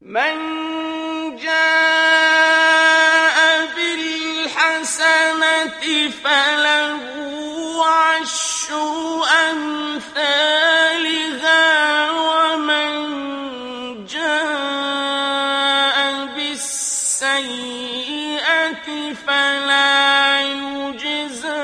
من جاء بالحسنة فله عشر أمثالها ومن جاء بالسيئة فلا يجزى